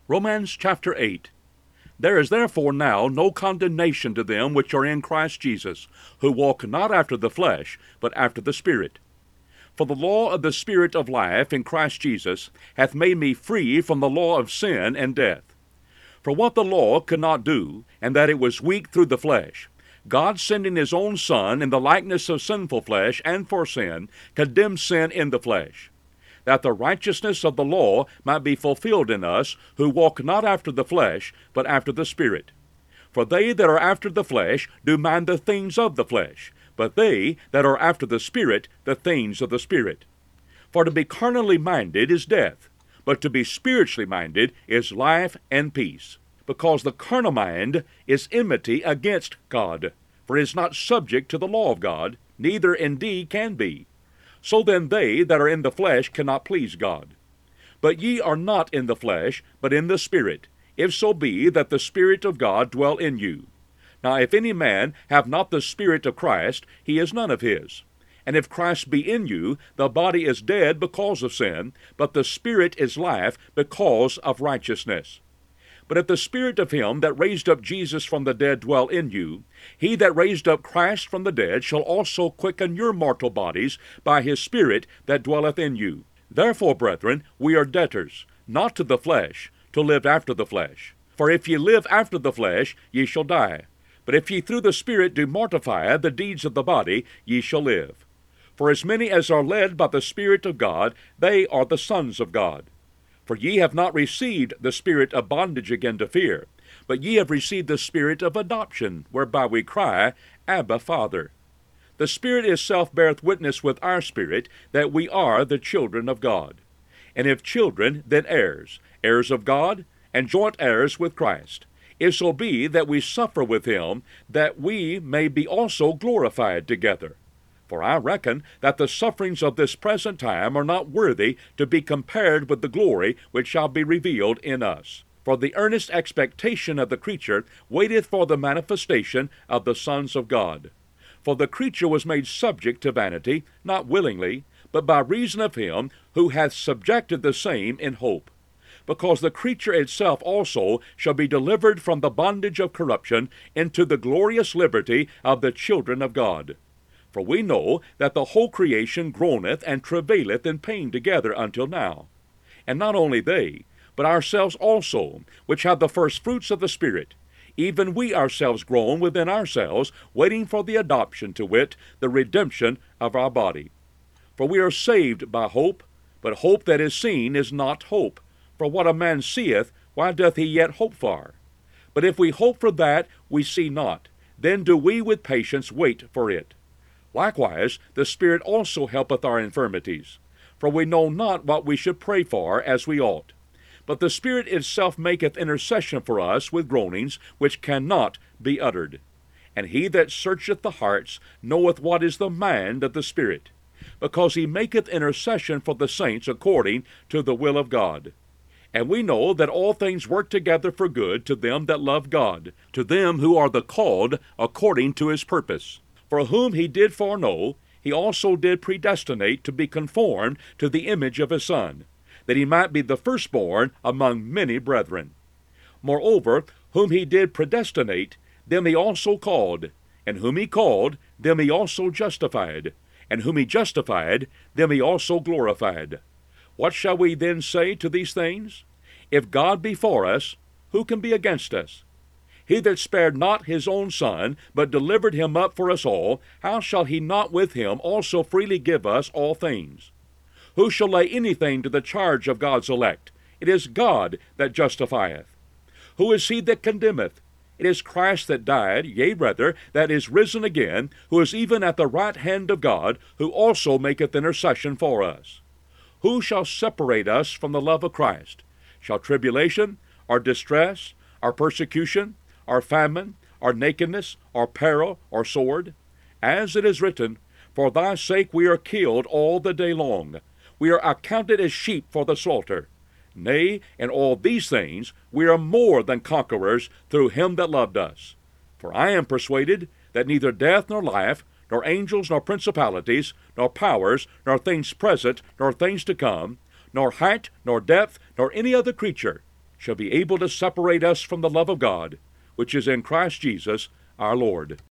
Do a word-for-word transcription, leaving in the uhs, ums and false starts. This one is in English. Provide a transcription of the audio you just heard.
Romans chapter eight. There is therefore now no condemnation to them which are in Christ Jesus, who walk not after the flesh, but after the Spirit. For the law of the Spirit of life in Christ Jesus hath made me free from the law of sin and death. For what the law could not do, and that it was weak through the flesh, God sending his own Son in the likeness of sinful flesh, and for sin, condemned sin in the flesh, that the righteousness of the law might be fulfilled in us, who walk not after the flesh, but after the Spirit. For they that are after the flesh do mind the things of the flesh, but they that are after the Spirit, the things of the Spirit. For to be carnally minded is death, but to be spiritually minded is life and peace. Because the carnal mind is enmity against God, for it is not subject to the law of God, neither indeed can be. So then they that are in the flesh cannot please God. But ye are not in the flesh, but in the Spirit, if so be that the Spirit of God dwell in you. Now if any man have not the Spirit of Christ, he is none of his. And if Christ be in you, the body is dead because of sin, but the Spirit is life because of righteousness. But if the Spirit of him that raised up Jesus from the dead dwell in you, he that raised up Christ from the dead shall also quicken your mortal bodies by his Spirit that dwelleth in you. Therefore, brethren, we are debtors, not to the flesh, to live after the flesh. For if ye live after the flesh, ye shall die. But if ye through the Spirit do mortify the deeds of the body, ye shall live. For as many as are led by the Spirit of God, they are the sons of God. For ye have not received the spirit of bondage again to fear, but ye have received the Spirit of adoption, whereby we cry, Abba, Father. The Spirit itself beareth witness with our spirit that we are the children of God. And if children, then heirs, heirs of God, and joint heirs with Christ, if so be that we suffer with him, that we may be also glorified together. For I reckon that the sufferings of this present time are not worthy to be compared with the glory which shall be revealed in us. For the earnest expectation of the creature waiteth for the manifestation of the sons of God. For the creature was made subject to vanity, not willingly, but by reason of him who hath subjected the same in hope. Because the creature itself also shall be delivered from the bondage of corruption into the glorious liberty of the children of God. For we know that the whole creation groaneth and travaileth in pain together until now. And not only they, but ourselves also, which have the first fruits of the Spirit, even we ourselves groan within ourselves, waiting for the adoption, to wit, the redemption of our body. For we are saved by hope, but hope that is seen is not hope. For what a man seeth, why doth he yet hope for? But if we hope for that we see not, then do we with patience wait for it. Likewise, the Spirit also helpeth our infirmities. For we know not what we should pray for as we ought. But the Spirit itself maketh intercession for us with groanings which cannot be uttered. And he that searcheth the hearts knoweth what is the mind of the Spirit, because he maketh intercession for the saints according to the will of God. And we know that all things work together for good to them that love God, to them who are the called according to his purpose. For whom he did foreknow, he also did predestinate to be conformed to the image of his Son, that he might be the firstborn among many brethren. Moreover, whom he did predestinate, them he also called, and whom he called, them he also justified, and whom he justified, them he also glorified. What shall we then say to these things? If God be for us, who can be against us? He that spared not his own Son, but delivered him up for us all, how shall he not with him also freely give us all things? Who shall lay anything to the charge of God's elect? It is God that justifieth. Who is he that condemneth? It is Christ that died, yea rather, that is risen again, who is even at the right hand of God, who also maketh intercession for us. Who shall separate us from the love of Christ? Shall tribulation, or distress, or persecution, or famine, or nakedness, or peril, or sword? As it is written, For thy sake we are killed all the day long. We are accounted as sheep for the slaughter. Nay, in all these things we are more than conquerors through him that loved us. For I am persuaded that neither death nor life, nor angels nor principalities, nor powers, nor things present, nor things to come, nor height, nor depth, nor any other creature, shall be able to separate us from the love of God, which is in Christ Jesus our Lord.